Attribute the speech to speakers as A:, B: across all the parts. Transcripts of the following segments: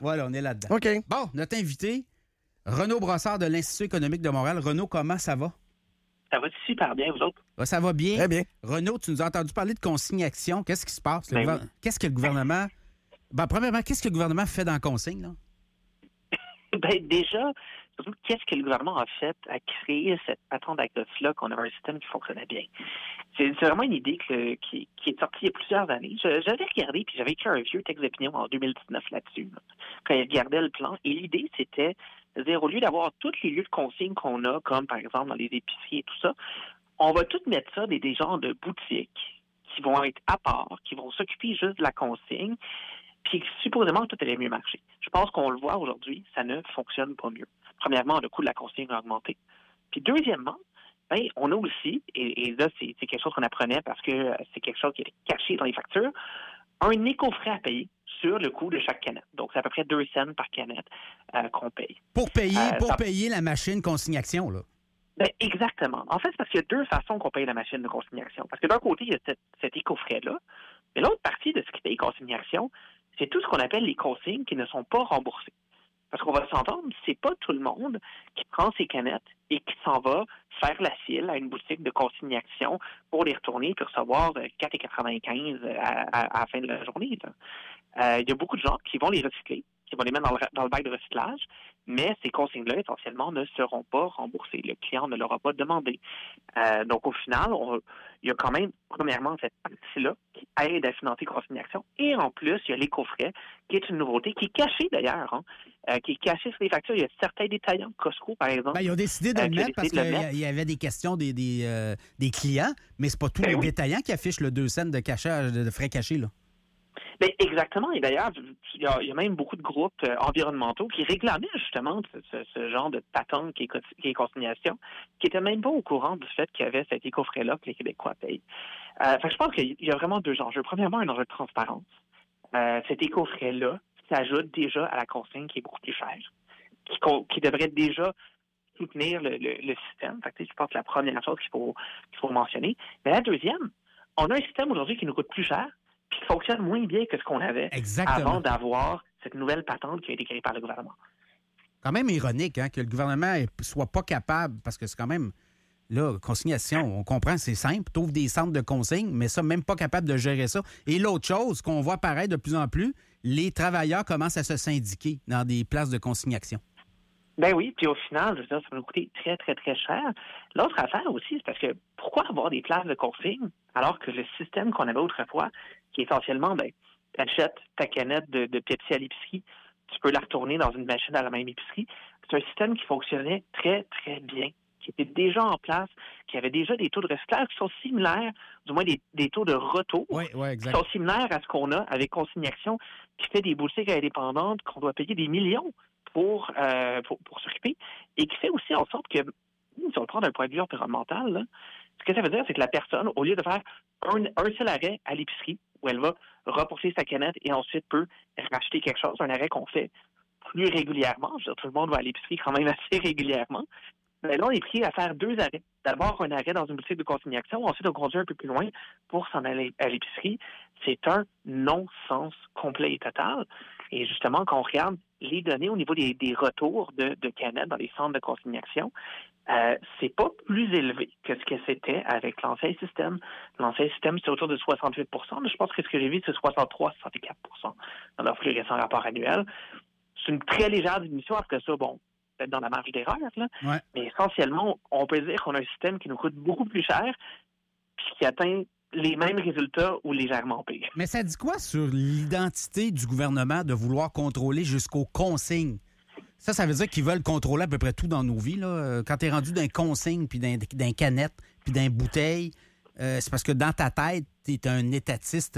A: Voilà, on est là-dedans.
B: OK.
A: Bon, notre invité, Renaud Brossard de l'Institut économique de Montréal. Renaud, comment ça va?
C: Ça va super bien, vous autres?
A: Ça va bien.
B: Très bien.
A: Renaud, tu nous as entendu parler de consigne-action. Qu'est-ce qui se passe?
C: Oui.
A: Qu'est-ce que le gouvernement... premièrement, qu'est-ce que le gouvernement fait dans la consigne, là?
C: Déjà, surtout, qu'est-ce que le gouvernement a fait à créer cette patente d'actifs-là qu'on avait un système qui fonctionnait bien? C'est vraiment une idée qui est sortie il y a plusieurs années. J'avais regardé, puis j'avais écrit un vieux texte d'opinion en 2019 là-dessus, là, quand il regardait le plan. Et l'idée, c'était de dire, au lieu d'avoir tous les lieux de consigne qu'on a, comme par exemple dans les épiceries et tout ça, on va tout mettre ça des genres de boutiques qui vont être à part, qui vont s'occuper juste de la consigne, puis supposément tout allait mieux marcher. Je pense qu'on le voit aujourd'hui, ça ne fonctionne pas mieux. Premièrement, le coût de la consigne a augmenté. Puis deuxièmement, on a aussi, et là, c'est quelque chose qu'on apprenait parce que c'est quelque chose qui est caché dans les factures, un éco-frais à payer sur le coût de chaque canette. Donc, c'est à peu près 2 cents par canette qu'on paye.
A: Pour payer la machine consignation, là.
C: Ben, exactement. En fait, c'est parce qu'il y a deux façons qu'on paye la machine de consignation. Parce que d'un côté, il y a cet éco-frais-là, mais l'autre partie de ce qui paye consignation, c'est tout ce qu'on appelle les consignes qui ne sont pas remboursées. Parce qu'on va s'entendre, c'est pas tout le monde qui prend ses canettes et qui s'en va faire la file à une boutique de consignation pour les retourner et recevoir 4,95 à la fin de la journée. Il y a beaucoup de gens qui vont les recycler, qui vont les mettre dans le bac de recyclage, mais ces consignes-là, essentiellement, ne seront pas remboursées. Le client ne l'aura pas demandé. Donc, au final, il y a quand même, premièrement, cette partie-là qui aide à financer consignation. Et en plus, il y a l'éco-frais, qui est une nouveauté, qui est cachée d'ailleurs, qui est cachée sur les factures. Il y a certains détaillants, Costco, par exemple.
A: Ils ont décidé de le mettre parce qu'il y avait des questions des clients, mais c'est pas tous les détaillants qui affichent le 2 cents de frais cachés, là.
C: Ben, exactement. Et d'ailleurs, il y a même beaucoup de groupes environnementaux qui réclamaient justement ce genre de patente qui est consignation, qui n'étaient même pas au courant du fait qu'il y avait cet éco-frais-là que les Québécois payent. Je pense qu'il y a vraiment deux enjeux. Premièrement, un enjeu de transparence. Cet éco-frais-là s'ajoute déjà à la consigne qui est beaucoup plus chère, qui devrait déjà soutenir le système. Je pense que c'est la première chose qu'il faut mentionner. Mais la deuxième, on a un système aujourd'hui qui nous coûte plus cher, puis qui fonctionne moins bien que ce qu'on avait avant d'avoir cette nouvelle patente qui a été créée par le gouvernement.
A: Quand même ironique que le gouvernement ne soit pas capable, parce que c'est quand même, là, consignation, on comprend, c'est simple, tu ouvres des centres de consigne, mais ça, même pas capable de gérer ça. Et l'autre chose qu'on voit apparaître de plus en plus, les travailleurs commencent à se syndiquer dans des places de consignation.
C: Ben oui, puis au final, je veux dire, ça va nous coûter très, très, très cher. L'autre affaire aussi, c'est parce que pourquoi avoir des places de consigne alors que le système qu'on avait autrefois, qui est essentiellement, tu achètes ta canette de Pepsi à l'épicerie, tu peux la retourner dans une machine à la même épicerie. C'est un système qui fonctionnait très, très bien, qui était déjà en place, qui avait déjà des taux de recyclage qui sont similaires, du moins des taux de retour, qui sont similaires à ce qu'on a avec Consignation, qui fait des boutiques indépendantes qu'on doit payer des millions pour s'occuper, et qui fait aussi en sorte que, si on le prend d'un point de vue environnemental, là, ce que ça veut dire, c'est que la personne, au lieu de faire un seul arrêt à l'épicerie, où elle va reporter sa canette et ensuite peut racheter quelque chose, un arrêt qu'on fait plus régulièrement, je veux dire, tout le monde va à l'épicerie quand même assez régulièrement, mais là, on est pris à faire 2 arrêts. D'abord, un arrêt dans une boutique de consignation, ensuite on conduit un peu plus loin pour s'en aller à l'épicerie. C'est un non-sens complet et total. Et justement, quand on regarde les données au niveau des retours de canettes dans les centres de consignation, c'est pas plus élevé que ce que c'était avec l'ancien système. L'ancien système, c'est autour de 68 %, mais je pense que ce que j'ai vu, c'est 63-64 % dans leur plus récent rapport annuel. C'est une très légère diminution, après ça, peut-être dans la marge d'erreur, là.
A: Ouais.
C: Mais essentiellement, on peut dire qu'on a un système qui nous coûte beaucoup plus cher puis qui atteint les mêmes résultats ou légèrement pire.
A: Mais ça dit quoi sur l'identité du gouvernement de vouloir contrôler jusqu'aux consignes? Ça veut dire qu'ils veulent contrôler à peu près tout dans nos vies, là. Quand tu es rendu d'un consigne, puis d'un canette, puis d'un bouteille, c'est parce que dans ta tête, tu es un étatiste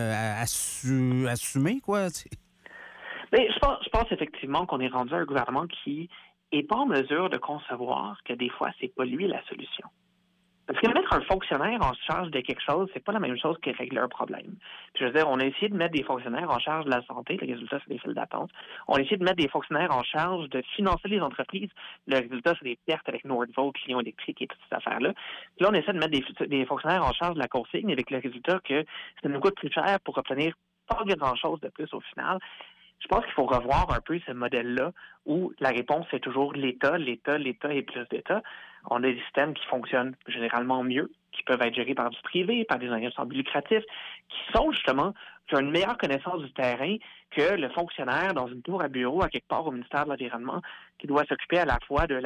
A: assumé, quoi.
C: Mais je pense effectivement qu'on est rendu à un gouvernement qui est pas en mesure de concevoir que des fois, c'est pas lui la solution. Parce que mettre un fonctionnaire en charge de quelque chose, c'est pas la même chose que régler un problème. Puis, je veux dire, on a essayé de mettre des fonctionnaires en charge de la santé, le résultat, c'est des files d'attente. On a essayé de mettre des fonctionnaires en charge de financer les entreprises, le résultat, c'est des pertes avec Nordvolt, Client électrique et toutes ces affaires-là. Puis là, on essaie de mettre des fonctionnaires en charge de la consigne avec le résultat que ça nous coûte plus cher pour obtenir pas grand-chose de plus au final. Je pense qu'il faut revoir un peu ce modèle-là où la réponse est toujours l'État et plus d'État. On a des systèmes qui fonctionnent généralement mieux, qui peuvent être gérés par du privé, par des organismes lucratifs, qui ont une meilleure connaissance du terrain que le fonctionnaire dans une tour à bureau à quelque part au ministère de l'Environnement qui doit s'occuper à la fois de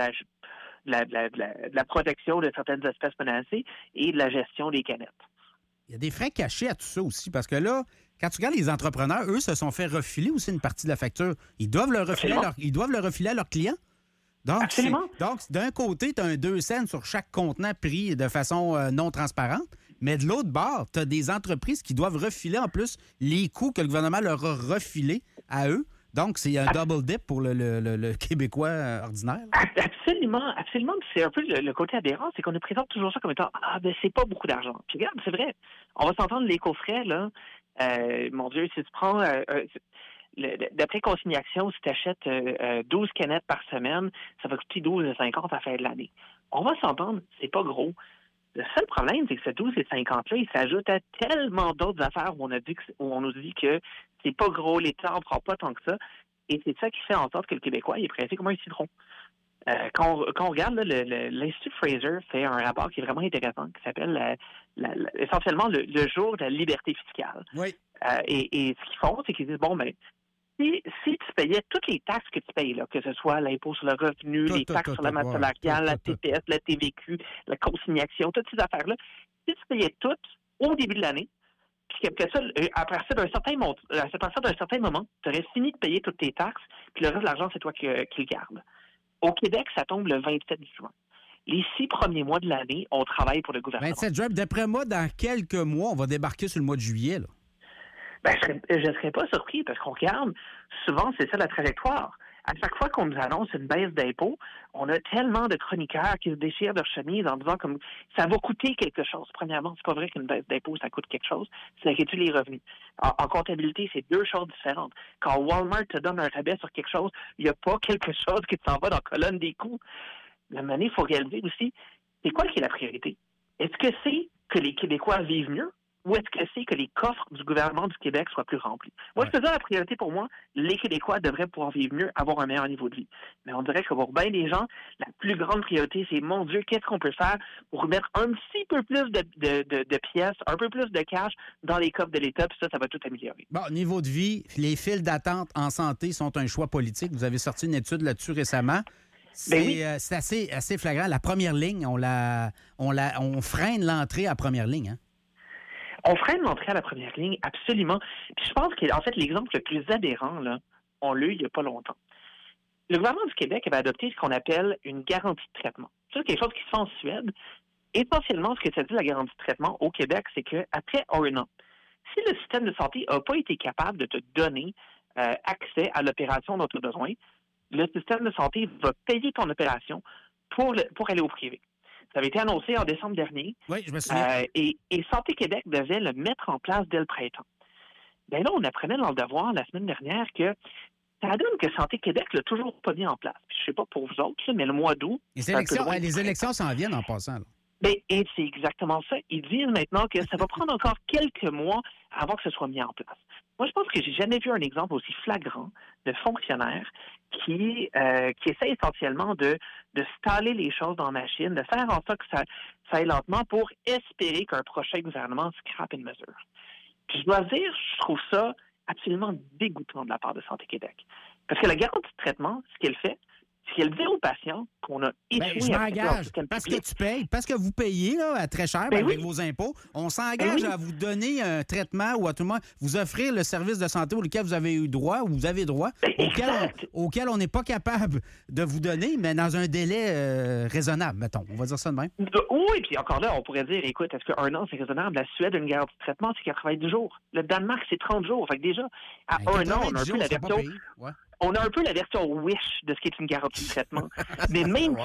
C: la protection de certaines espèces menacées et de la gestion des canettes.
A: Il y a des frais cachés à tout ça aussi, parce que là, quand tu regardes les entrepreneurs, eux, se sont fait refiler aussi une partie de la facture. Ils doivent le refiler, à leurs clients. Donc, d'un côté, tu as un 2 cents sur chaque contenant pris de façon non transparente, mais de l'autre bord, tu as des entreprises qui doivent refiler en plus les coûts que le gouvernement leur a refilés à eux. Donc, c'est un double dip pour le Québécois ordinaire.
C: Absolument. C'est un peu le côté aberrant, c'est qu'on nous présente toujours ça comme étant c'est pas beaucoup d'argent. Puis regarde, c'est vrai. On va s'entendre l'éco-frais, là. Mon Dieu, si tu prends d'après Consignation, si tu achètes 12 canettes par semaine, ça va coûter 12,50 à la fin de l'année. On va s'entendre, c'est pas gros. Le seul problème, c'est que ce 12,50-là, il s'ajoute à tellement d'autres affaires où on nous dit que c'est pas gros, l'État n'en prend pas tant que ça. Et c'est ça qui fait en sorte que le Québécois il est pressé comme un citron. Quand on regarde, là, l'Institut Fraser fait un rapport qui est vraiment intéressant, qui s'appelle essentiellement le jour de la liberté fiscale.
A: Oui.
C: Et ce qu'ils font, c'est qu'ils disent, si tu payais toutes les taxes que tu payes, là, que ce soit l'impôt sur le revenu, les taxes sur la masse salariale, la TPS, la TVQ, la consignation, toutes ces affaires-là, si tu payais toutes au début de l'année, puis qu'après ça, à partir d'un certain moment, tu aurais fini de payer toutes tes taxes, puis le reste de l'argent, c'est toi qui le gardes. Au Québec, ça tombe le 27 juin. Les 6 premiers mois de l'année, on travaille pour le gouvernement.
A: 27 juin, d'après moi, dans quelques mois, on va débarquer sur le mois de juillet, là.
C: Je ne serais pas surpris parce qu'on regarde, souvent, c'est ça la trajectoire. À chaque fois qu'on nous annonce une baisse d'impôts, on a tellement de chroniqueurs qui se déchirent leur chemise en disant comme ça va coûter quelque chose. Premièrement, c'est pas vrai qu'une baisse d'impôts, ça coûte quelque chose. Ça réduit les revenus. En comptabilité, c'est 2 choses différentes. Quand Walmart te donne un rabais sur quelque chose, il n'y a pas quelque chose qui s'en va dans la colonne des coûts. La manière, il faut réaliser aussi, c'est quoi qui est la priorité? Est-ce que c'est que les Québécois vivent mieux? Ou est-ce que c'est que les coffres du gouvernement du Québec soient plus remplis? Moi, c'est ça la priorité pour moi. Les Québécois devraient pouvoir vivre mieux, avoir un meilleur niveau de vie. Mais on dirait que pour bien des gens, la plus grande priorité, c'est, mon Dieu, qu'est-ce qu'on peut faire pour mettre un petit peu plus de pièces, un peu plus de cash dans les coffres de l'État, puis ça va tout améliorer.
A: Bon, niveau de vie, les files d'attente en santé sont un choix politique. Vous avez sorti une étude là-dessus récemment. C'est assez flagrant. La première ligne, on freine l'entrée à première ligne, hein?
C: On freine l'entrée à la première ligne, absolument. Puis je pense que, en fait, l'exemple le plus aberrant, là, on l'a eu il n'y a pas longtemps. Le gouvernement du Québec avait adopté ce qu'on appelle une garantie de traitement. C'est quelque chose qui se fait en Suède. Essentiellement, ce que ça dit, la garantie de traitement au Québec, c'est qu'après 1 an, si le système de santé n'a pas été capable de te donner accès à l'opération dont tu as besoin, le système de santé va payer ton opération pour aller au privé. Ça avait été annoncé en décembre dernier.
A: Oui, je me souviens.
C: Et Santé Québec devait le mettre en place dès le printemps. Bien là, on apprenait dans le devoir la semaine dernière que ça donne que Santé Québec l'a toujours pas mis en place. Puis, je ne sais pas pour vous autres, là, mais le mois d'août...
A: Les élections s'en viennent en passant, là.
C: Bien, et c'est exactement ça. Ils disent maintenant que ça va prendre encore quelques mois avant que ce soit mis en place. Moi, je pense que j'ai jamais vu un exemple aussi flagrant de fonctionnaires qui essaie essentiellement de staller les choses dans la machine, de faire en sorte que ça aille lentement pour espérer qu'un prochain gouvernement scrape une mesure. Puis je dois dire, je trouve ça absolument dégoûtant de la part de Santé Québec. Parce que la garantie de traitement, ce qu'elle fait, c'est qu'elle dit aux patients qu'on a échoué
A: je m'engage, parce que tu payes, parce que vous payez là, très cher avec vos impôts, on s'engage à vous donner un traitement ou à tout le monde vous offrir le service de santé auquel vous avez eu droit ou vous avez droit, auquel on n'est pas capable de vous donner, mais dans un délai raisonnable, mettons. On va dire ça de même.
C: Oui, puis encore là, on pourrait dire, écoute, est-ce qu'un an, c'est raisonnable? La Suède a une garantie de traitement, c'est 90 jours. Le Danemark, c'est 30 jours. Fait que déjà, à 1 an, on a un peu la version... On a un peu la version Wish de ce qui est une garantie de traitement. Mais même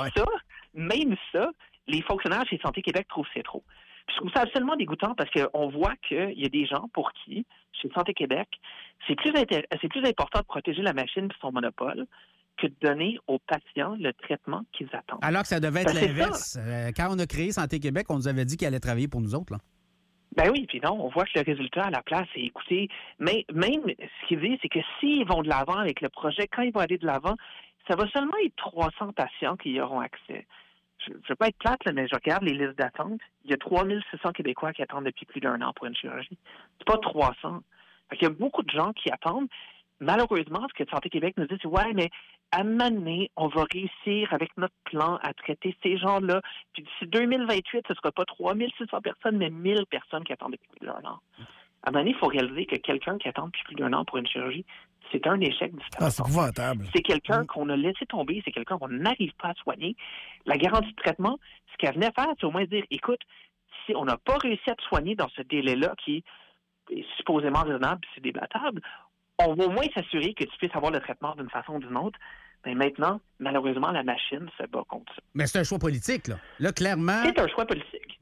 C: ça, les fonctionnaires chez Santé Québec trouvent que c'est trop. Puis je trouve ça absolument dégoûtant parce qu'on voit qu'il y a des gens pour qui, chez Santé Québec, c'est plus important de protéger la machine et son monopole que de donner aux patients le traitement qu'ils attendent.
A: Alors que ça devait être l'inverse. Quand on a créé Santé Québec, on nous avait dit qu'elle allait travailler pour nous autres, là.
C: Ben oui, puis non, on voit que le résultat à la place est écouté. Mais même ce qu'ils disent, c'est que s'ils vont de l'avant avec le projet, quand ils vont aller de l'avant, ça va seulement être 300 patients qui y auront accès. Je ne veux pas être plate, là, mais je regarde les listes d'attente. Il y a 3600 Québécois qui attendent depuis plus d'1 an pour une chirurgie. C'est pas 300. Fait qu'il y a beaucoup de gens qui attendent. Malheureusement, ce que Santé Québec nous dit, c'est ouais, mais à un moment donné, on va réussir avec notre plan à traiter ces gens-là. Puis d'ici 2028, ce ne sera pas 3600 personnes, mais 1000 personnes qui attendent depuis plus d'1 an. À un moment donné, il faut réaliser que quelqu'un qui attend depuis plus d'1 an pour une chirurgie, c'est un échec du système.
B: C'est épouvantable.
C: C'est quelqu'un qu'on a laissé tomber, c'est quelqu'un qu'on n'arrive pas à soigner. La garantie de traitement, ce qu'elle venait faire, c'est au moins dire, écoute, si on n'a pas réussi à te soigner dans ce délai-là qui est supposément raisonnable, c'est débattable, on va au moins s'assurer que tu puisses avoir le traitement d'une façon ou d'une autre. Mais maintenant, malheureusement, la machine se bat contre ça.
A: Mais c'est un choix politique, là. Là, clairement...
C: C'est un choix politique.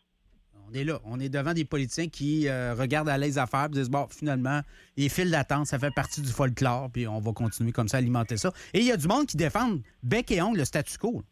A: On est là. On est devant des politiciens qui regardent à les affaires et disent, bon, finalement, les files d'attente, ça fait partie du folklore, puis on va continuer comme ça à alimenter ça. Et il y a du monde qui défendent bec et ongle le statu quo.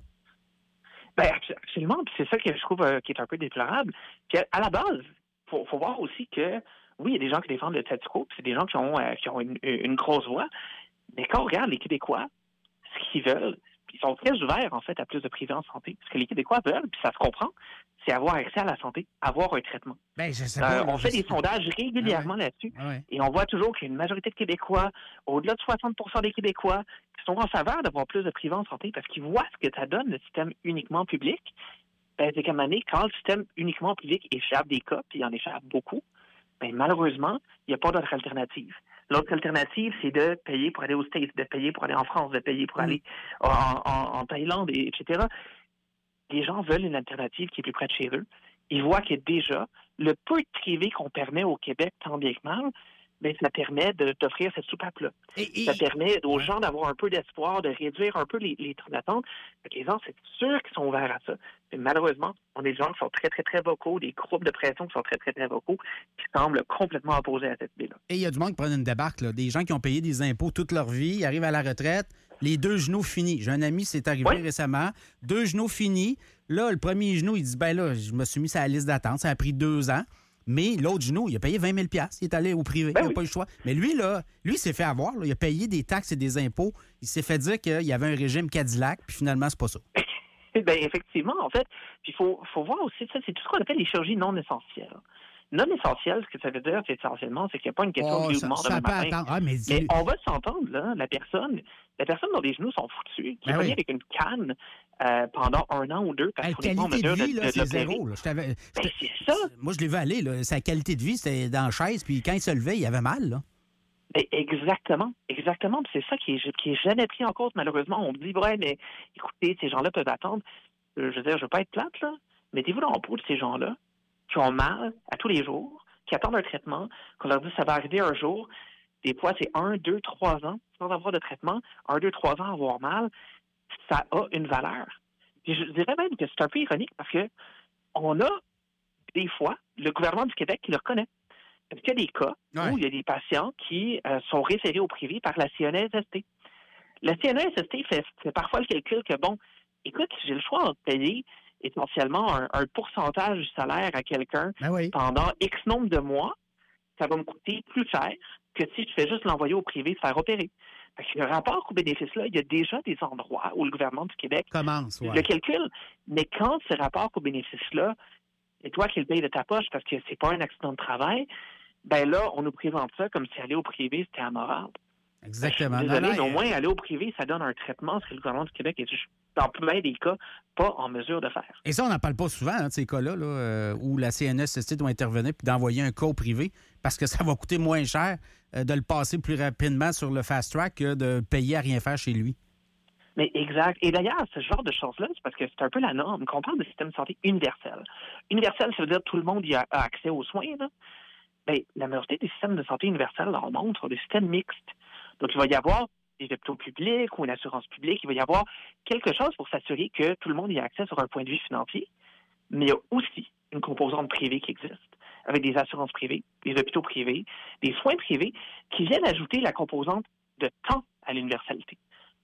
C: Bien, absolument. Puis c'est ça que je trouve qui est un peu déplorable. Puis à la base, faut voir aussi que, oui, il y a des gens qui défendent le statu quo, puis c'est des gens qui ont une grosse voix. Mais quand on regarde les Québécois, ce qu'ils veulent, ils sont très ouverts, en fait, à plus de privé en santé. Ce que les Québécois veulent, puis ça se comprend, c'est avoir accès à la santé, avoir un traitement.
A: Ben, je sais pas,
C: on fait des sondages régulièrement là-dessus, et on voit toujours qu'il y a une majorité de Québécois, au-delà de 60 des Québécois, qui sont en faveur d'avoir plus de privé en santé parce qu'ils voient ce que ça donne, le système uniquement public. Ben, c'est qu'à un moment donné, quand le système uniquement public échappe des cas, puis il en échappe beaucoup, ben, malheureusement, il n'y a pas d'autre alternative. L'autre alternative, c'est de payer pour aller aux States, de payer pour aller en France, de payer pour aller en Thaïlande, etc. Les gens veulent une alternative qui est plus près de chez eux. Ils voient que déjà, le peu de privé qu'on permet au Québec, tant bien que mal, bien, ça permet d'offrir cette soupape-là. Ça permet aux gens d'avoir un peu d'espoir, de réduire un peu les temps d'attente. Les gens, c'est sûr qu'ils sont ouverts à ça. Mais malheureusement, on a des gens qui sont très, très, très vocaux, des groupes de pression qui sont très, très, très vocaux, qui semblent complètement opposés à cette idée-là.
A: Et il y a du monde qui prennent une débarque, là. Des gens qui ont payé des impôts toute leur vie, ils arrivent à la retraite, les 2 genoux finis. J'ai un ami, c'est arrivé récemment, 2 genoux finis. Là, le premier genou, il dit, ben là, je me suis mis sur la liste d'attente, ça a pris 2 ans. Mais l'autre genou, il a payé 20 000 $. Il est allé au privé. Il n'a pas eu le choix. Mais lui, il s'est fait avoir. Là. Il a payé des taxes et des impôts. Il s'est fait dire qu'il y avait un régime Cadillac, puis finalement, c'est pas ça.
C: Bien, effectivement, en fait. Puis il faut voir aussi, ça, c'est tout ce qu'on appelle les chirurgies non essentielles. Non essentielles, ce que ça veut dire, c'est essentiellement, c'est qu'il n'y a pas une question de mouvement demain matin. Mais on va s'entendre, là, la personne dont les genoux sont foutus, qui est venue avec une canne pendant 1 an ou 2, parce qu'on n'est pas en mesure de
A: c'est zéro.
C: C'est ça.
A: Moi, je l'ai vu aller. Là. Sa qualité de vie, c'était dans la chaise, puis quand il se levait, il avait mal. Là.
C: Exactement. Puis c'est ça qui est jamais pris en compte, malheureusement. On me dit, ouais, mais écoutez, ces gens-là peuvent attendre. Je veux dire, je veux pas être plate, là. Mettez-vous dans le peau de ces gens-là qui ont mal à tous les jours, qui attendent un traitement, qu'on leur dit ça va arriver un jour. Des fois, c'est 1, 2, 3 ans sans avoir de traitement. 1, 2, 3 ans avoir mal, ça a une valeur. Puis je dirais même que c'est un peu ironique parce que on a des fois le gouvernement du Québec qui le reconnaît. Parce qu'il y a des cas où il y a des patients qui sont référés au privé par la CNESST. La CNESST fait parfois le calcul que, bon, écoute, j'ai le choix de payer essentiellement un pourcentage du salaire à quelqu'un pendant X nombre de mois, ça va me coûter plus cher que si je fais juste l'envoyer au privé se faire opérer. Parce que le rapport coût-bénéfice-là, il y a déjà des endroits où le gouvernement du Québec le calcule. Mais quand ce rapport coût-bénéfice-là, c'est toi qui le payes de ta poche parce que c'est pas un accident de travail, ben là, on nous présente ça comme si aller au privé, c'était amoral.
A: Exactement.
C: Désolé, mais au moins, aller au privé, ça donne un traitement, ce que le gouvernement du Québec est, dans plein des cas, pas en mesure de faire.
A: Et ça, on n'en parle pas souvent, de ces cas-là, où la CNESST doit intervenir puis d'envoyer un cas au privé parce que ça va coûter moins cher de le passer plus rapidement sur le fast-track que de payer à rien faire chez lui.
C: Mais exact. Et d'ailleurs, ce genre de choses-là, c'est parce que c'est un peu la norme. Qu'on parle de système de santé universel. Universel, ça veut dire que tout le monde y a accès aux soins. Là. Bien, la majorité des systèmes de santé universels dans le monde sont des systèmes mixtes. Donc, il va y avoir des hôpitaux publics ou une assurance publique. Il va y avoir quelque chose pour s'assurer que tout le monde y a accès sur un point de vue financier. Mais il y a aussi une composante privée qui existe, avec des assurances privées, des hôpitaux privés, des soins privés, qui viennent ajouter la composante de temps à l'universalité.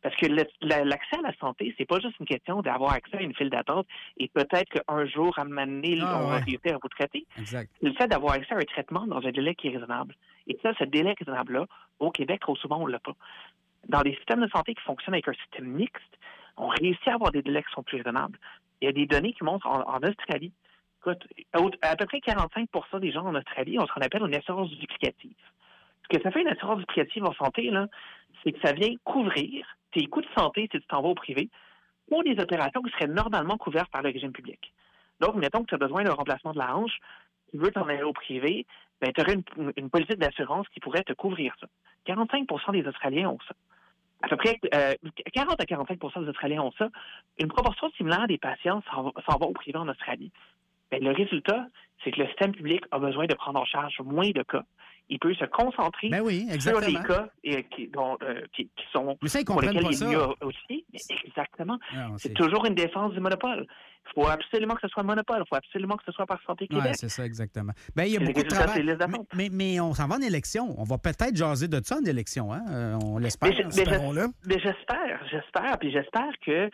C: Parce que l'accès à la santé, c'est pas juste une question d'avoir accès à une file d'attente et peut-être qu'un jour, à un moment donné, on va réussir à vous traiter.
A: Exact.
C: C'est le fait d'avoir accès à un traitement dans un délai qui est raisonnable. Et ça, ce délai raisonnable-là, au Québec, trop souvent, on l'a pas. Dans des systèmes de santé qui fonctionnent avec un système mixte, on réussit à avoir des délais qui sont plus raisonnables. Il y a des données qui montrent en Australie, écoute, à peu près 45 % des gens en Australie ont ce qu'on appelle une assurance duplicative. Ce que ça fait une assurance duplicative en santé, là, c'est que ça vient couvrir tes coûts de santé si tu t'en vas au privé ou des opérations qui seraient normalement couvertes par le régime public. Donc, mettons que tu as besoin d'un remplacement de la hanche, tu veux t'en aller au privé, ben, tu aurais une politique d'assurance qui pourrait te couvrir ça. 45 % des Australiens ont ça. À peu près 40 à 45 % des Australiens ont ça. Une proportion similaire des patients s'en va au privé en Australie. Ben, le résultat, c'est que le système public a besoin de prendre en charge moins de cas. Il peut se concentrer sur les cas qui sont pour lesquels il est mieux aussi. Exactement. Non, c'est toujours une défense du monopole. Il faut absolument que ce soit un monopole. Il faut absolument que ce soit par Santé Québec.
A: Oui, c'est ça, exactement. Ben, il y a beaucoup de travail. Mais on s'en va en élection. On va peut-être jaser de ça en élection. Hein? On l'espère.
C: Mais j'espère. Puis j'espère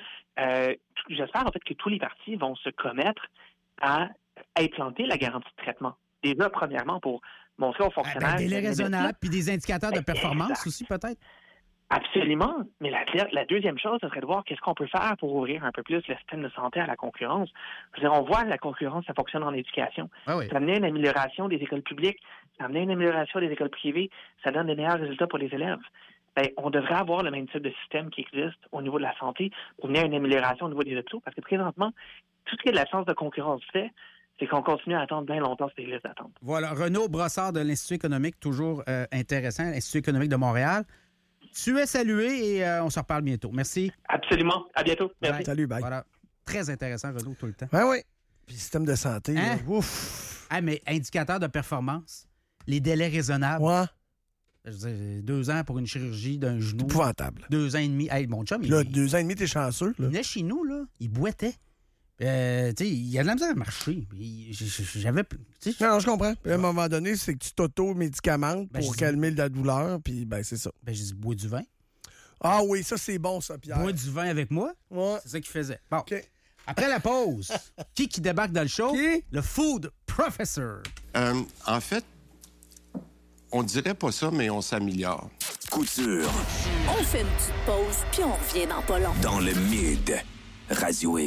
C: en fait que tous les partis vont se commettre à implanter la garantie de traitement. Déjà, premièrement, pour montrer aux fonctionnaires...
A: des délais raisonnables, puis des indicateurs de performance aussi, peut-être?
C: Absolument. Mais la deuxième chose, ce serait de voir qu'est-ce qu'on peut faire pour ouvrir un peu plus le système de santé à la concurrence. Je veux dire, on voit que la concurrence, ça fonctionne en éducation.
A: Ah oui.
C: Ça amenait une amélioration des écoles publiques, ça amenait une amélioration des écoles privées, ça donne des meilleurs résultats pour les élèves. Ben, on devrait avoir le même type de système qui existe au niveau de la santé pour mener à une amélioration au niveau des hôpitaux. Parce que présentement, tout ce qui est de l'absence de concurrence fait, c'est qu'on continue à attendre bien longtemps ces listes d'attente.
A: Voilà. Renaud Brossard de l'Institut économique, toujours intéressant, l'Institut économique de Montréal. Tu es salué et on se reparle bientôt. Merci.
C: Absolument. À bientôt. Merci.
B: Bye. Salut, bye.
A: Voilà. Très intéressant, Renaud, tout le temps.
B: Oui. Puis système de santé,
A: hein?
B: Là, ouf.
A: Ah, mais indicateur de performance, les délais raisonnables.
B: Ouais.
A: Je veux dire, 2 ans pour une chirurgie d'un genou.
B: C'est épouvantable.
A: 2 ans et demi. Hey, mon chum,
B: là, 2 ans et demi, t'es chanceux. Là.
A: Il venait chez nous, là. Il boitait. Tu sais, il a de la misère à marcher. J'avais...
B: Non, je comprends. Puis à un moment donné, c'est que tu t'auto-médicamentes pour calmer la douleur, puis ben c'est ça.
A: Ben, j'ai dit, bois du vin.
B: Ah oui, ça, c'est bon, ça, Pierre.
A: Bois du vin avec moi.
B: Ouais.
A: C'est ça qu'il faisait. Bon.
B: OK.
A: Après la pause, qui débarque dans le show?
B: Qui?
A: Le Food Professor.
D: En fait, on dirait pas ça, mais on s'améliore.
E: Couture.
F: On fait une petite pause, puis on revient dans pas long.
E: Dans le Mid Radio X.